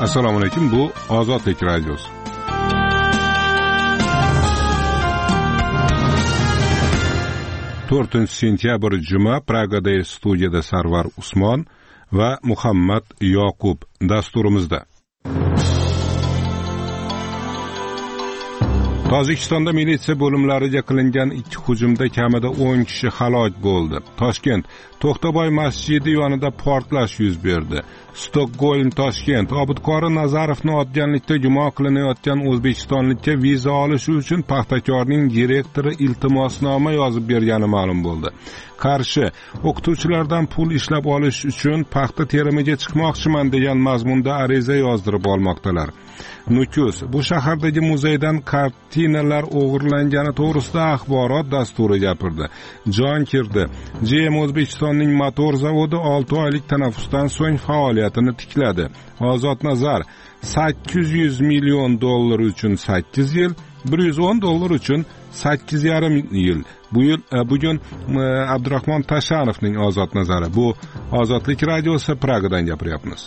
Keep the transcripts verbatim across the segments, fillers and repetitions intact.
Assalomu alaykum, bu Ozodlik radiosi. to'rtinchi sentyabr juma, Pragada studiyada Sarvar Usmon va Muhammad Yoqub dasturimizda. Tojikistonda militsiya bo'limlariga qilingan ikki hujumda kamida o'n kishi halok bo'ldi. Toshkent To'xtaboy masjidi yonida portlash yuz berdi. Stokgolm Toshkent Obidqori Nazarovni otganlikda gumon qilinayotgan o'zbekistonlikka viza olish uchun Paxtakorning direktori iltimosnoma yozib bergani ma'lum bo'ldi. Qarshi o'qituvchilardan pul ishlab olish uchun paxta terimiga chiqmoqchiman degan mazmunda ariza yozdirib olmoqdalar. Nukus bu shahardagi muzeydan kartinalar o'g'irlangani to'g'risida axborot dasturi gapirdi. Jon kirdi. G M O'zbekistonning motor zavodi olti oylik tanaffusdan so'ng faoliyatini tikladi. Ozod Nazar sakkiz yuz million dollar uchun sakkiz yil, bir yuz o'n dollar uchun sakkiz yarim yil. Bu yil bugun Abdurahmon Tashanovning Ozod Nazari. Bu Ozodlik radiosi, Pragadan gapiryapmiz.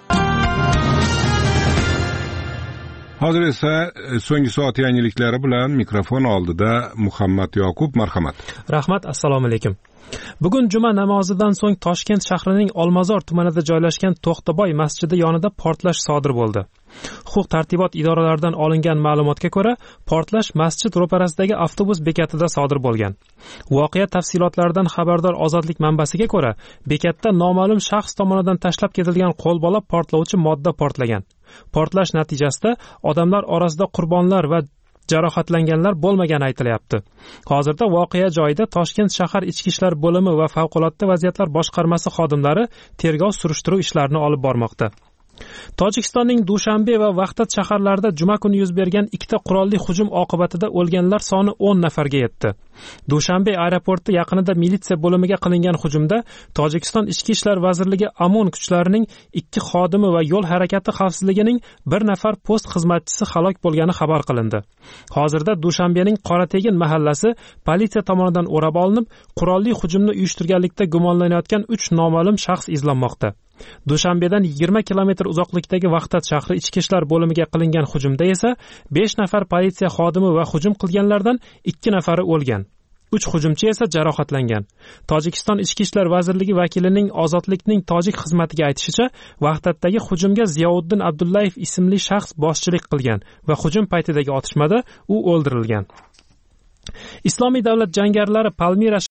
Hozir esa so'nggi soat yangiliklari bilan mikrofon oldida Muhammad Yoqub, marhamat. Rahmat, assalomu alaykum. Bugun juma namozidan so'ng Toshkent shahrining Olmazor tumanida joylashgan To'xtaboy masjidi yonida portlash sodir bo'ldi. Huquq-tartibot idoralaridan olingan ma'lumotga ko'ra, portlash masjid ro'parasidagi avtobus bekatida sodir bo'lgan. Voqea tafsilotlaridan xabardor Ozodlik manbasiga ko'ra, bekatda noma'lum shaxs tomonidan tashlab ketilgan qo'lbola portlovchi modda portlagan. Portlash natijasida odamlar orasida qurbonlar va jarohatlanganlar bo'lmagani aytilyapti. Hozirda voqea joyida Toshkent shahar ichki ishlar bo'limi va favqulodda vaziyatlar boshqarmasi xodimlari tergov surishtiruv ishlarini olib bormoqda. Tojikistonning Dushanbe va Vaqtat shaharlarida juma kuni yuz bergan ikkita qurolli hujum oqibatida o'lganlar soni o'n nafarga yetdi. Dushanbe aeroporti yaqinida militsiya bo'limiga qilingan hujumda Tojikiston Ichki ishlar vazirligi OMON kuchlarining ikki xodimi va yo'l harakati xavfsizligining bir nafar post xizmatchisi halok bo'lgani xabar qilindi. Hozirda Dushanbening Qorategin mahallasi politsiya tomonidan o'rab olinib, qurolli hujumni uyushtirganlikda gumonlanayotgan uch noma'lum shaxs izlanmoqda. Dushanbedan yigirma kilometr uzoqlikdagi Vaqtat shahri ichki ishlar bo'limiga qilingan hujumda esa besh nafar politsiya xodimi va hujum qilganlardan ikki nafari o'lgan. uch hujumchi esa jarohatlangan. Tojikiston Ichki ishlar vazirligi vakilining Ozodlikning tojik xizmatiga aytishicha, Vaqtatdagi hujumga Ziyovuddin Abdullayev ismli shaxs boshchilik qilgan va hujum paytidagi otishmada u o'ldirilgan. Islomiy davlat jangarilari Palmira